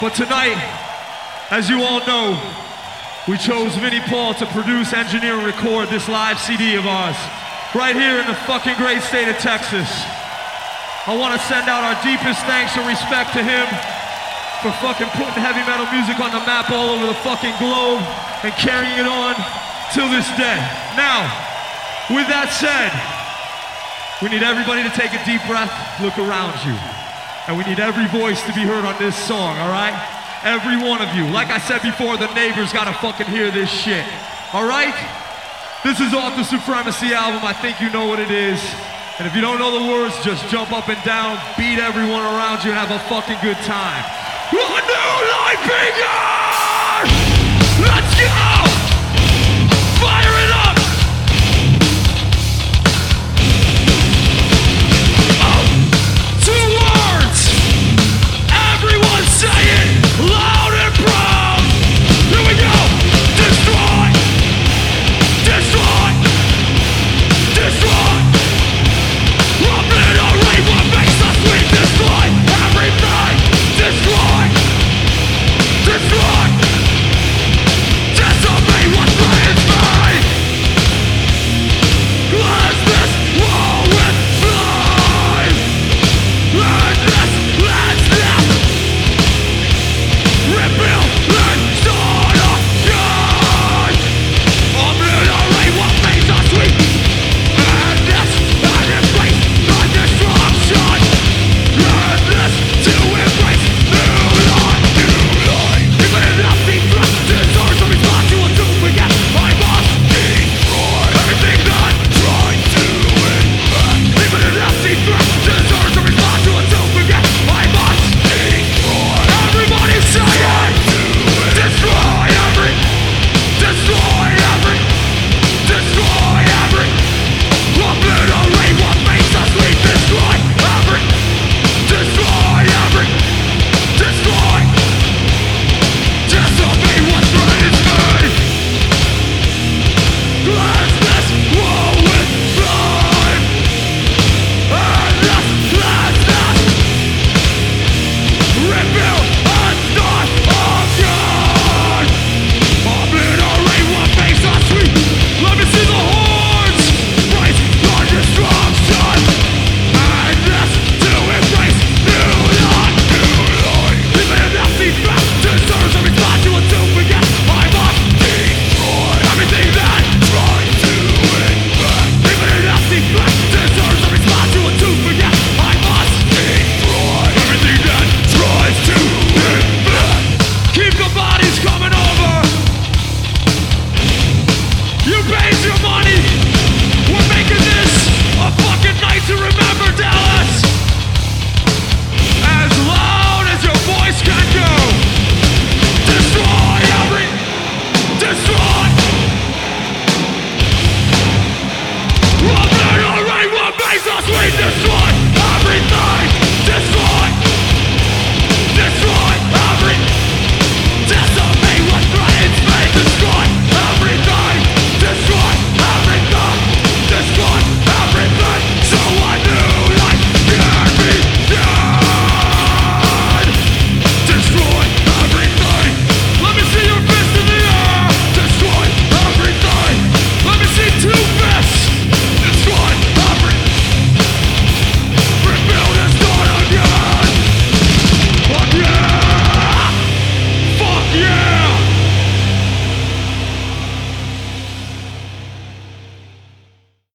But tonight, as you all know, we chose Vinnie Paul to produce, engineer, and record this live CD of ours, right here in the fucking great state of Texas. I want to send out our deepest thanks and respect to him for fucking putting heavy metal music on the map all over the fucking globe and carrying it on till this day. Now, with that said, we need everybody to take a deep breath, look around you. And we need every voice to be heard on this song, all right? Every one of you. Like I said before, the neighbors gotta fucking hear this shit, all right? This is off the Supremacy album. I think you know what it is. And if you don't know the words, just jump up and down, beat everyone around you, and have a fucking good time. A new life begins! Let's go!